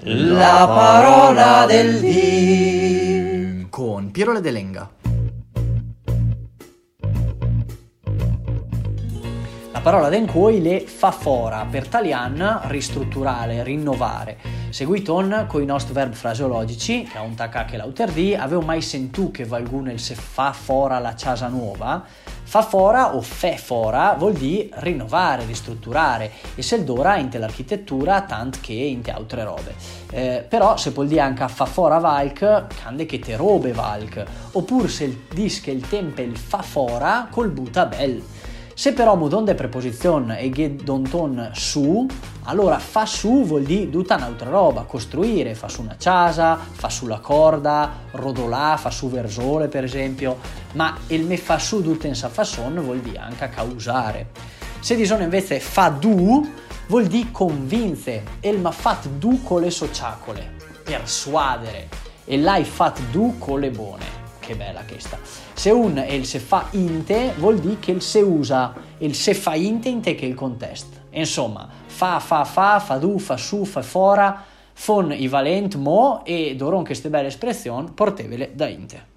La parola del dì con Piero Ledelenga. La parola d'encuoi le fa fora, per talian ristrutturare, rinnovare. Seguiton con i nostri verbi fraseologici, che ha un tacca che l'auterdì, avevo mai sentito che valgune il se fa fora la casa nuova? Fa fora o fe fora vuol dire rinnovare, ristrutturare, e se il dora in l'architettura tant che in te altre robe. Però se vuol dire anche fa fora valk, cande che te robe valk, oppure se il dis che il tempel fa fora col buta bel. Se però mudon de preposizione e che donton su, allora fa su vuol dire tutta un'altra roba, costruire, fa su una casa, fa su la corda, rodolà, fa su versole per esempio, ma il me fa su tutta in sa fasson vuol dire anche causare. Se di sono invece fa du vuol dire convince, e il ma fat du con le sociacole, persuadere, e l'hai fat du con le buone. Che bella questa. Se un e il se fa inte vuol dire che il se usa, e il se fa inte che il contesto. Insomma, fa du, fa su, fa fora, fon i valent mo, e doron queste belle espressioni portevele da inte.